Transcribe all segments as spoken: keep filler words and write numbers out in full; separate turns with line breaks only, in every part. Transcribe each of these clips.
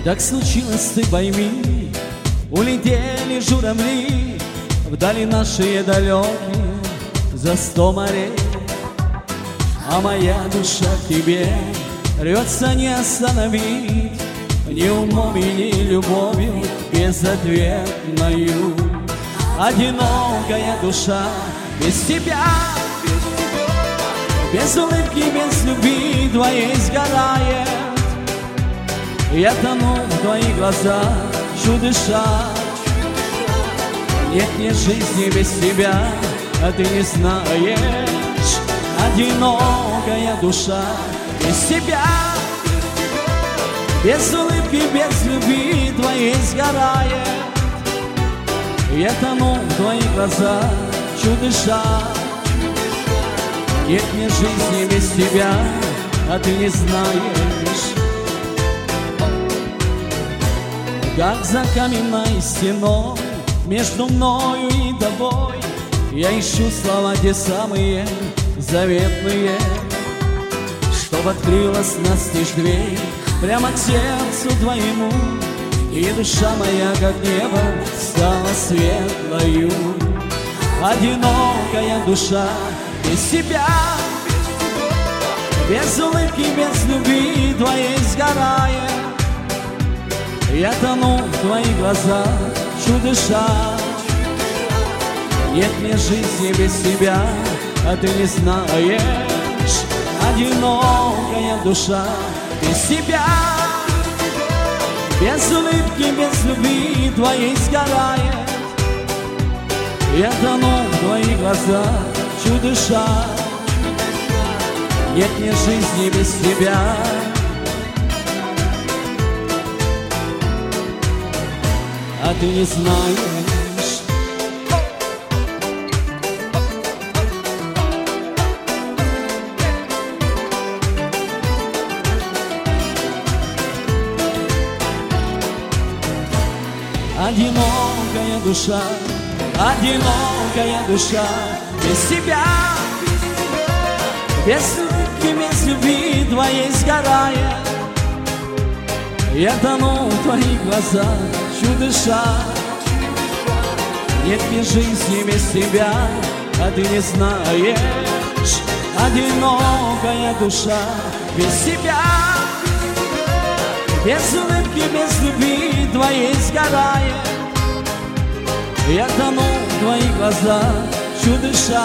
Так случилось, ты пойми, улетели журавли вдали наши далекие за сто морей, а моя душа к тебе рвется не остановить ни умом и ни любовью безответною. Одинокая душа без тебя, без улыбки, без любви твоей сгорает. Я тону в твоих глазах, чу дыша. Нет, нет жизни без тебя, а ты не знаешь. Одинокая душа без тебя, без улыбки, без любви твоей сгорает. Я тону в твоих глазах, чу дыша. Нет, нет жизни без тебя, а ты не знаешь. Как за каменной стеной между мною и тобой я ищу слова, те самые заветные, чтоб открылась настежь дверь прямо к сердцу твоему, и душа моя, как небо, стала светлою. Одинокая душа без тебя, без улыбки, без любви твоей сгорает. Я тону в твоих глазах, чу дыша. Нет мне жизни без тебя, а ты не знаешь. Одинокая душа без тебя, без улыбки, без любви твоей сгорает. Я тону в твоих глазах, чу дыша. Нет мне жизни без тебя, а ты не знаешь. Одинокая душа, одинокая душа без тебя, без улыбки, без любви твоей сгорает. Я тону в твоих глазах, чу дыша. Нет мне жизни без тебя, а ты не знаешь. Одинокая душа без тебя, без улыбки, без любви твоей сгорает. Я тону в твоих глазах, чу дыша.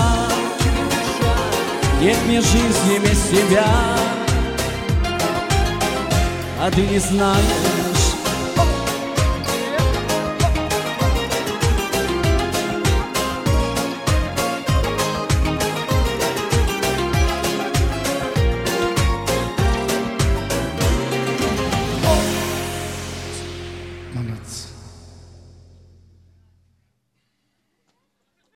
Нет мне жизни без тебя, а ты не знаешь.